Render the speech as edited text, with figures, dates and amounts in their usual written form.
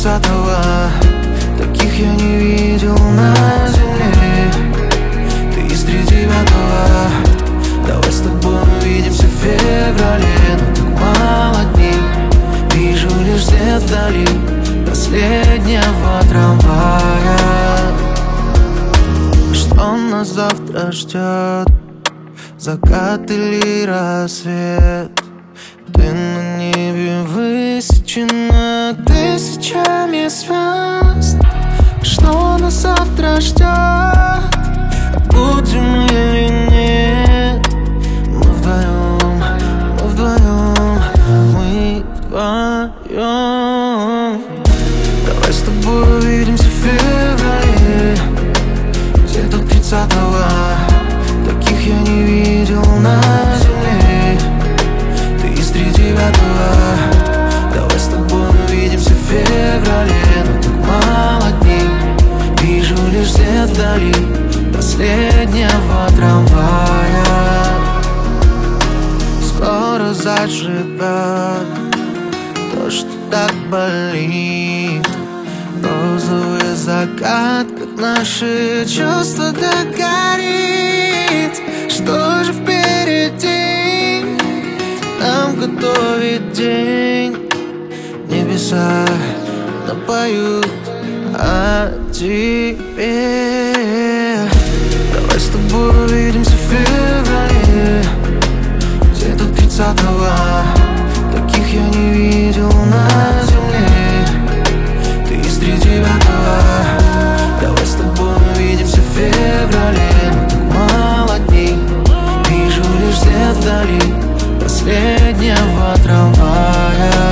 30-го. Таких я не видел на земле. Ты из 39-го. Давай с тобой увидимся в феврале. Но так мало дней, вижу лишь свет вдали последнего трамвая. Что нас завтра ждет? Закат или рассвет? Ты на небе высечена тысячами звезд. Что нас завтра ждет? Будем мы или нет? Мы вдвоем, мы вдвоем, мы вдвоем. Давай с тобой увидимся в феврале, где-то 30-го. Таких я не видел на земле. Ты из 39-го. Давай с тобой увидимся в феврале. Но так мало дней, вижу лишь свет вдали последнего трамвая. Скоро заживет то, что так болит. Розовый закат, как наши чувства догорит. Что же впереди нам готовит день? Небеса напоют о тебе. Давай с тобой увидимся в феврале, где-то 30-го. Таких я не видел на земле. Ты из 39-го. Давай с тобой увидимся в феврале. Но так мало дней, вижу лишь свет вдали последнего трамвая.